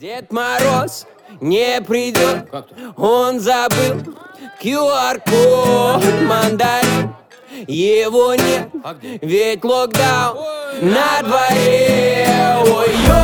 Дед Мороз не придет, он забыл QR-код мандарин. Его нет, ведь локдаун на дворе. Ой-ой.